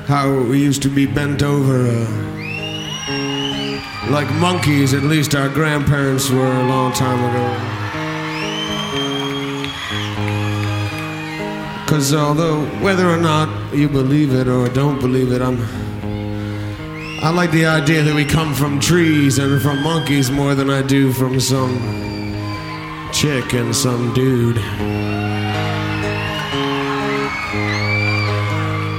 how we used to be bent over like monkeys, at least our grandparents were a long time ago. 'Cause although whether or not you believe it or don't believe it, I like the idea that we come from trees and from monkeys more than I do from some chick and some dude.